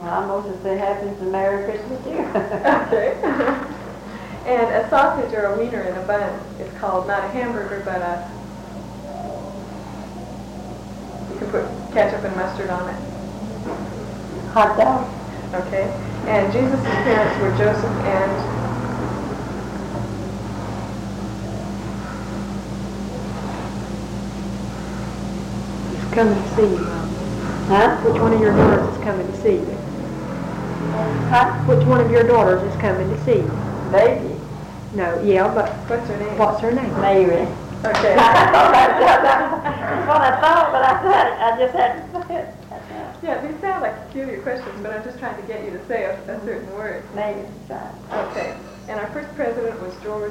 Well, I mostly say happens to Merry Christmas too. Okay. And a sausage or a wiener in a bun is called not a hamburger, but you can put ketchup and mustard on it. Hot dog. Okay. And Jesus' parents were Joseph and He's coming to see you, Mom. Huh? Which one of your daughters is coming to see you? Huh? Which one of your daughters is coming to see you? Baby. No, yeah, but what's her name? what's her name? Mary. Okay. That's what I thought, but I just had to say it. Yeah, these sound like peculiar questions, but I'm just trying to get you to say a certain word. Mary. Okay. And our first president was George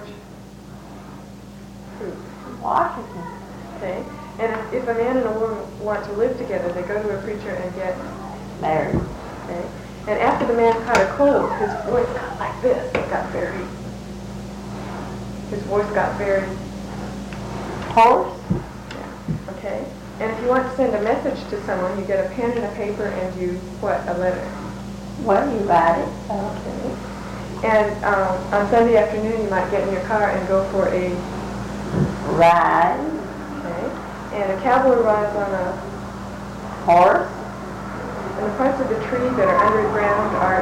who? Washington. Okay. And if a man and a woman want to live together, they go to a preacher and get Married. Okay. And after the man caught a cold, his voice got like this. His voice got very Horse. Yeah. Okay. And if you want to send a message to someone, you get a pen and a paper and you, what, a letter. Well, you write it. Okay. And on Sunday afternoon, you might get in your car and go for a Ride. Okay. And a cowboy rides on a Horse. And the parts of the tree that are underground are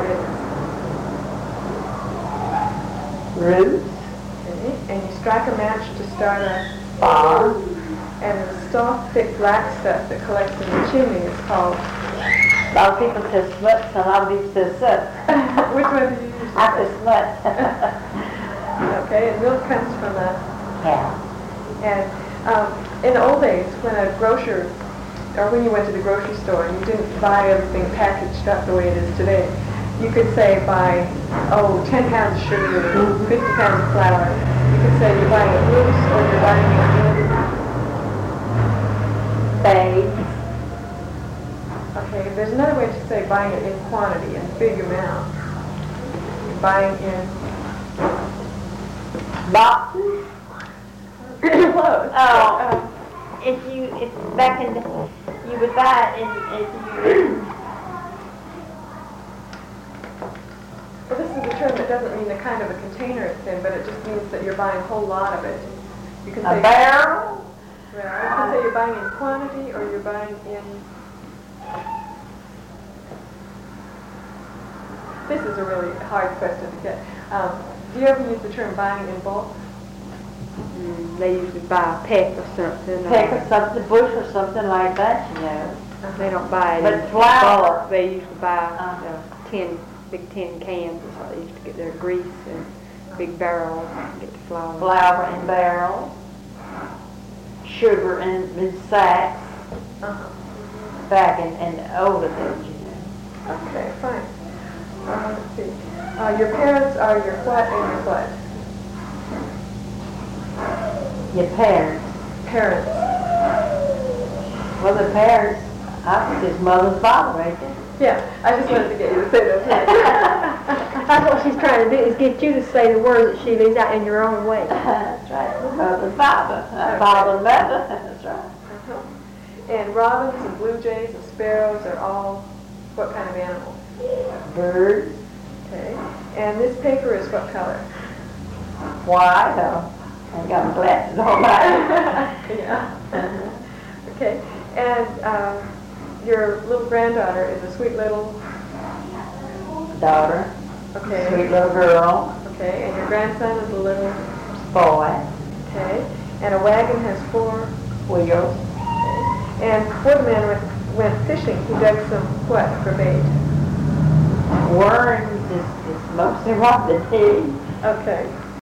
its Roots. Okay. And you strike a match to start a Fire. And the soft, thick black stuff that collects in the chimney is called. A lot of people say smut, a lot of people say soot. Which one do you use? I say smut. Okay, and milk comes from a Cow. And in the old days, when a grocer, or when you went to the grocery store and you didn't buy everything packaged up the way it is today, you could say buy, 10 pounds of sugar or 50 pounds of flour. You could say you're buying it loose or you're buying it in. Bags. Okay, there's another way to say buying it in quantity, in big amount. You're buying in Boxes. clothes. Oh. If back in you would buy it if you. Well, this is a term that doesn't mean the kind of a container it's in, but it just means that you're buying a whole lot of it. You can say A barrel. Well, you can say you're buying in quantity or you're buying in. This is a really hard question to get. Do you ever use the term buying in bulk? They usually buy a peck or something. Peck or something, bush or something like that, you know. They don't buy it But in flour. bulk. They usually buy big tin cans. That's how they used to get their grease and big barrels and get the flour. Flour in barrels. Sugar in sacks. Back in the older days, you know. Okay, fine. Let's see. Your parents are your what and your what? Your parents. Parents. Well, the parents, I think it's mother and father right there. Yeah, I just wanted to get you to say those words. That's what she's trying to do, is get you to say the words that she leaves out in your own way. That's right. Mother and father. Father and mother. That's right. And robins and blue jays and sparrows are all what kind of animals? Birds. Okay. And this paper is what color? White. I got my glasses on right. Yeah. Okay. And your little granddaughter is a sweet little Daughter. Okay. Sweet little girl. Okay. And your grandson is a little Boy. Okay. And a wagon has 4 Wheels. Okay. And before the man went fishing, he dug some what for bait? Worms is mostly what they do. Okay.